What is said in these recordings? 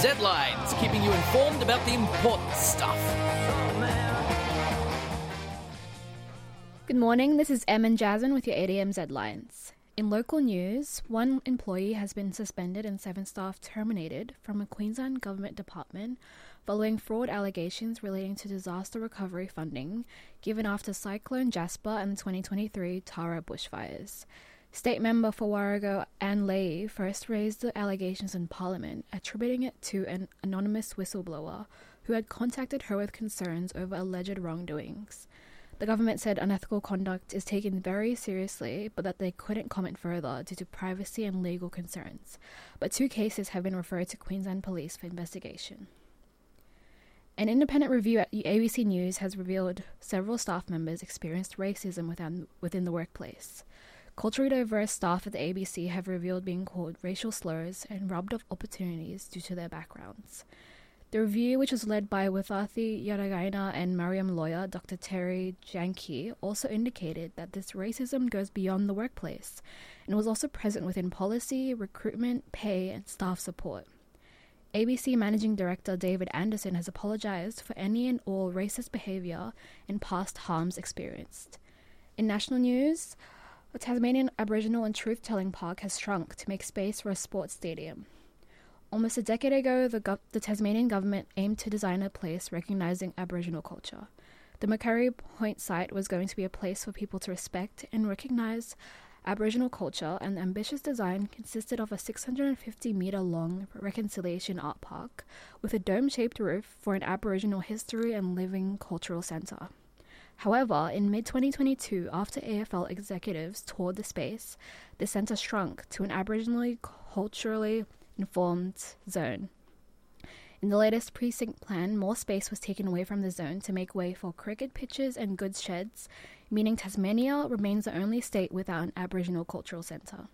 Z-Lines, keeping you informed about the important stuff. Good morning, this is Em and Jasmine with your 8am Z-Lines. In local news, one employee has been suspended and 7 staff terminated from a Queensland government department following fraud allegations relating to disaster recovery funding given after Cyclone Jasper and the 2023 Tara bushfires. State member for Warrego Anne Leahy first raised the allegations in Parliament, attributing it to an anonymous whistleblower who had contacted her with concerns over alleged wrongdoings. The government said unethical conduct is taken very seriously, but that they couldn't comment further due to privacy and legal concerns. But 2 cases have been referred to Queensland Police for investigation. An independent review at ABC News has revealed several staff members experienced racism within the workplace. Culturally diverse staff at the ABC have revealed being called racial slurs and robbed of opportunities due to their backgrounds. The review, which was led by Withathi Yaragaina and Mariam lawyer Dr. Terry Janke, also indicated that this racism goes beyond the workplace and was also present within policy, recruitment, pay, and staff support. ABC Managing Director David Anderson has apologised for any and all racist behaviour and past harms experienced. In national news, the Tasmanian Aboriginal and Truth-Telling Park has shrunk to make space for a sports stadium. Almost a decade ago, the Tasmanian government aimed to design a place recognising Aboriginal culture. The Macquarie Point site was going to be a place for people to respect and recognise Aboriginal culture, and the ambitious design consisted of a 650-metre-long reconciliation art park with a dome-shaped roof for an Aboriginal history and living cultural centre. However, in mid-2022, after AFL executives toured the space, the centre shrunk to an Aboriginally culturally informed zone. In the latest precinct plan, more space was taken away from the zone to make way for cricket pitches and goods sheds, meaning Tasmania remains the only state without an Aboriginal cultural centre.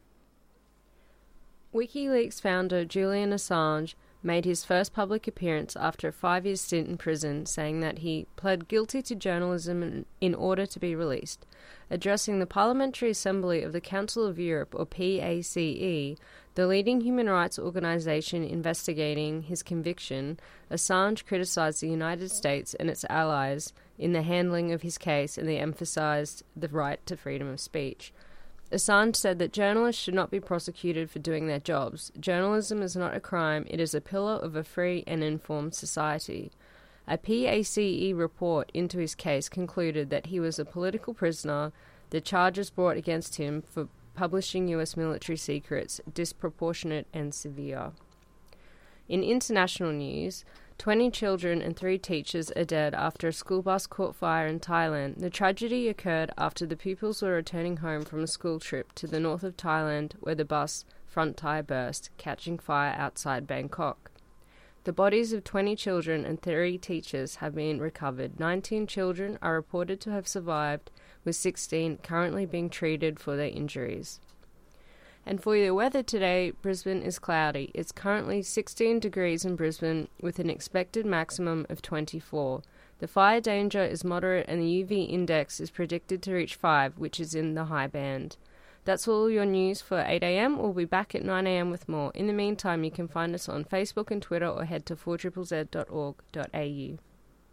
WikiLeaks founder Julian Assange made his first public appearance after a 5-year stint in prison, saying that he pled guilty to journalism in order to be released. Addressing the Parliamentary Assembly of the Council of Europe, or PACE, the leading human rights organisation investigating his conviction, Assange criticised the United States and its allies in the handling of his case, and they emphasised the right to freedom of speech. Assange said that journalists should not be prosecuted for doing their jobs. Journalism is not a crime, it is a pillar of a free and informed society. A PACE report into his case concluded that he was a political prisoner, the charges brought against him for publishing US military secrets disproportionate and severe. In international news, 20 children and 3 teachers are dead after a school bus caught fire in Thailand. The tragedy occurred after the pupils were returning home from a school trip to the north of Thailand, where the bus front tyre burst, catching fire outside Bangkok. The bodies of 20 children and 3 teachers have been recovered. 19 children are reported to have survived, with 16 currently being treated for their injuries. And for your weather today, Brisbane is cloudy. It's currently 16 degrees in Brisbane with an expected maximum of 24. The fire danger is moderate and the UV index is predicted to reach 5, which is in the high band. That's all your news for 8am. We'll be back at 9am with more. In the meantime, you can find us on Facebook and Twitter or head to 4ZZZ.org.au.